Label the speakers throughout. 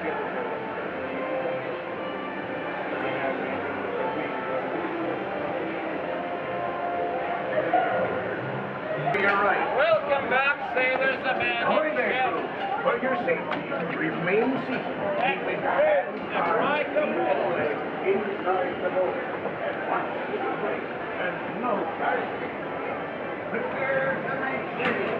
Speaker 1: You're right.
Speaker 2: Welcome back, sailors. The man
Speaker 1: Ahoy
Speaker 2: in
Speaker 1: there,
Speaker 2: ship.
Speaker 1: crew. For your safety, remain seated. Keeping
Speaker 2: Right away.
Speaker 1: inside the boat. And watch the break. And no casting. Prepare to make sail.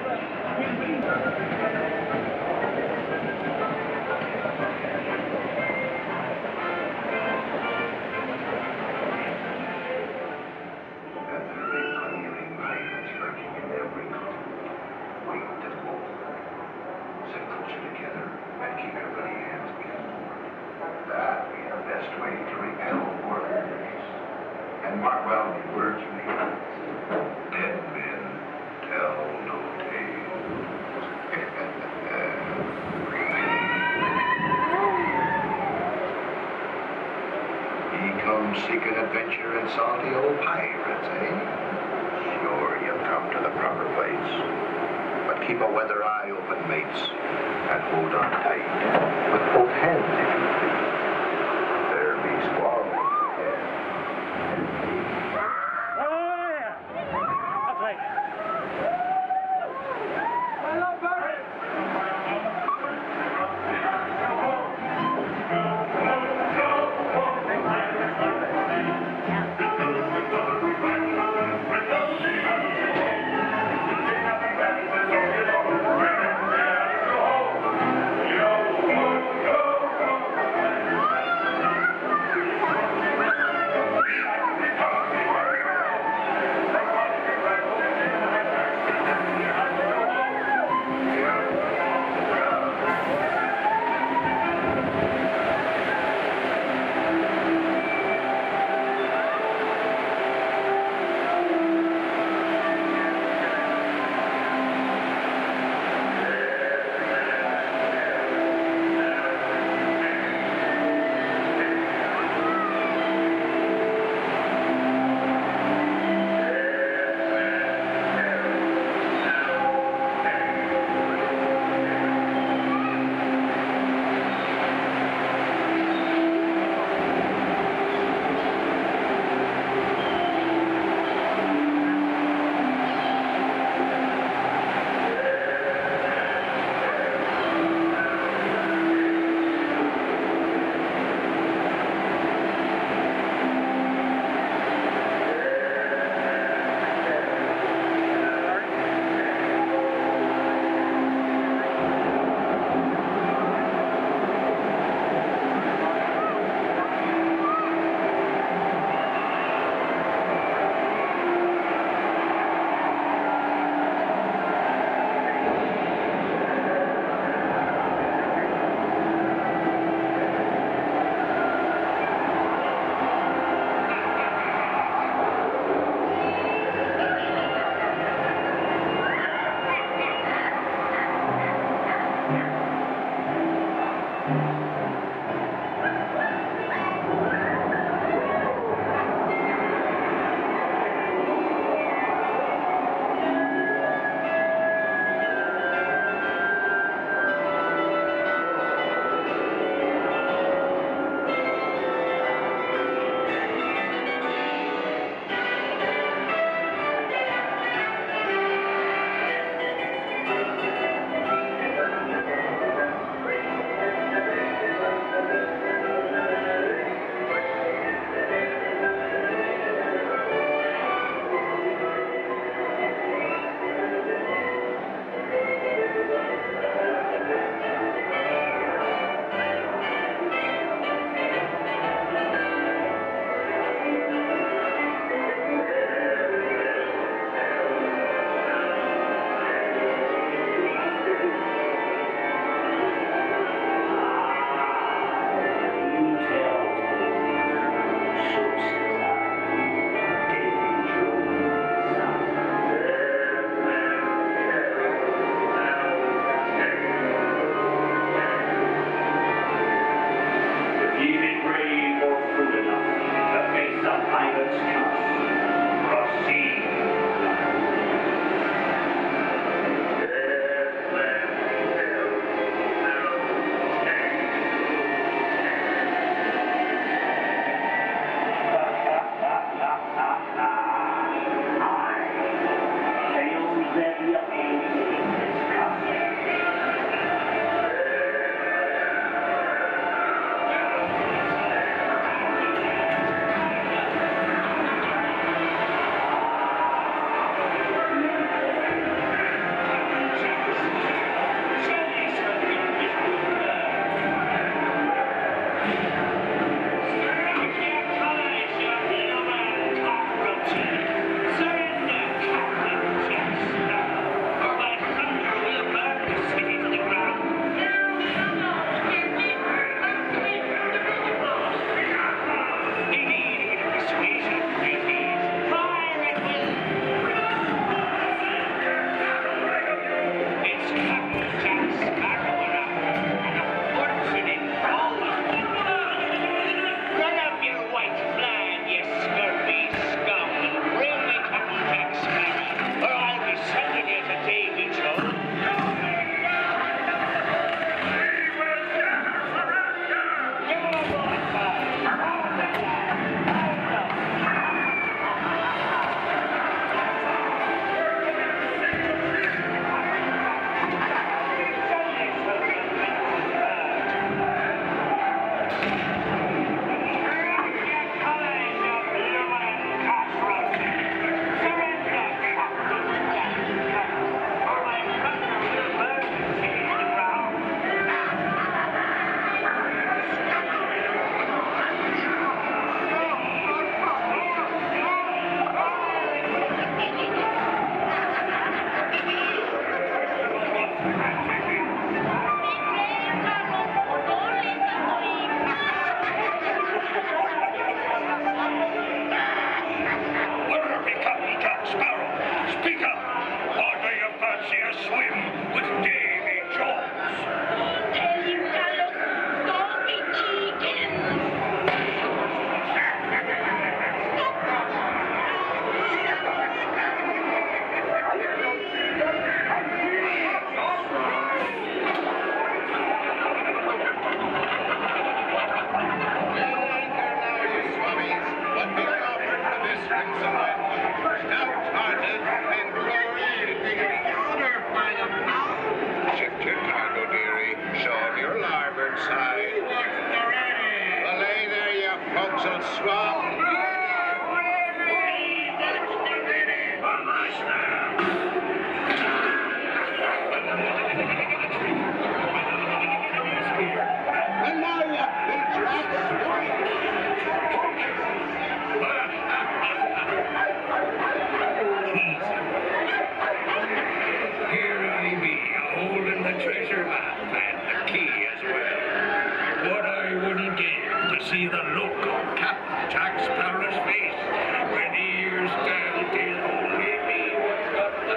Speaker 3: And mark well the words from the earth. Dead men tell no tales. Ye come seeking adventure and salty old pirates, eh? Sure, you've come to the proper place. But keep a weather eye open, mates, and hold on tight. With both hands, if you please. There be squalls. larboard side. Belay there, you forecastle swab. And now, you bilge-rats.
Speaker 4: Here I be, holding the treasure map and the key as well. What I wouldn't give to see the look on Captain Jack Sparrow's face when he hears tell tis only me what's got the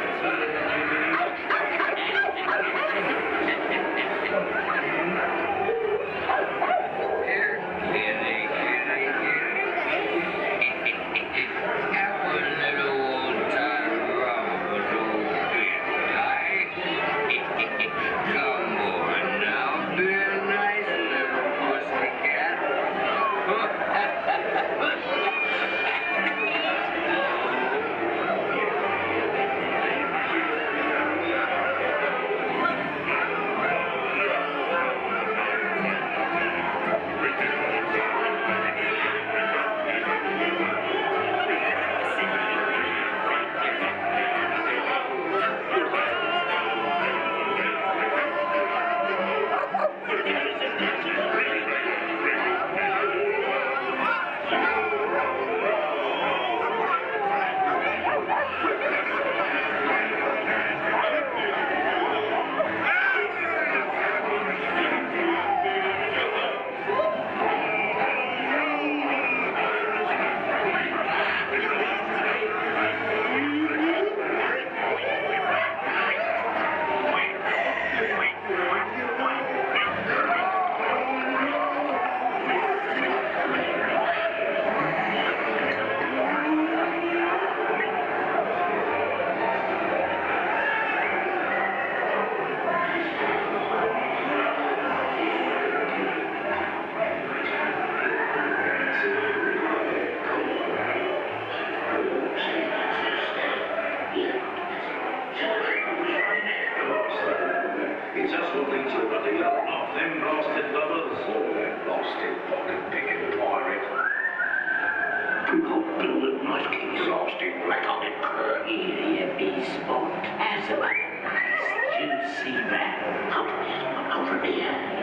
Speaker 5: It's us looking to the bloody lot of them blasted lovers.
Speaker 3: Oh, that blasted pocket-picking pirate.
Speaker 1: Cold-blooded muskies.
Speaker 3: Blasted black-hearted cur.
Speaker 1: Here you be, sport. As a nice juicy rat. Over here.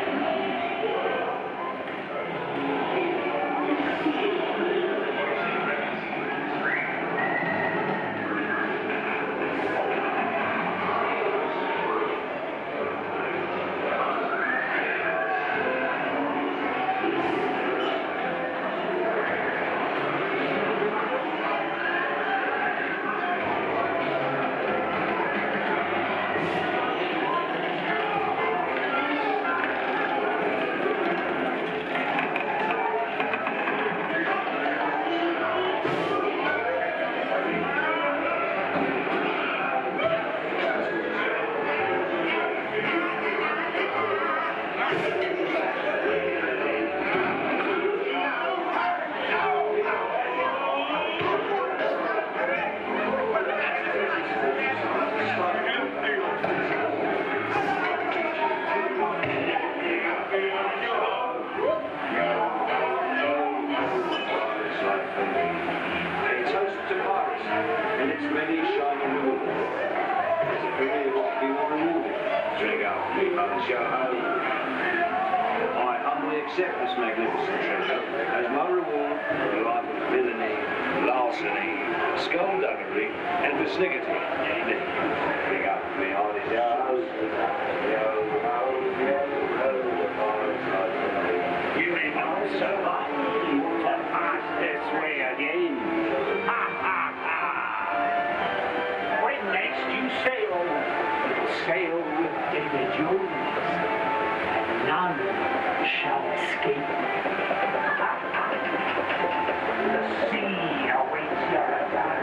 Speaker 5: I humbly accept this magnificent treasure as my reward for the life of villainy, larceny, skullduggery, and persnickety. Bring up me on his
Speaker 1: You may not survive to pass this way again. Ha ha ha! When next you sail, sail with David Jones, and none shall escape. The sea awaits your return.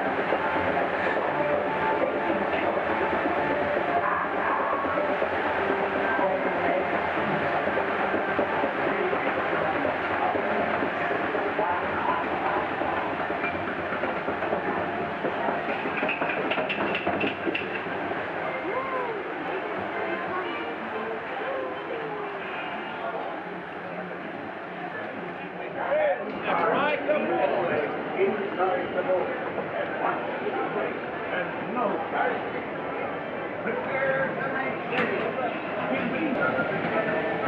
Speaker 1: inside the boat and watch the place, and no guys. Prepare to make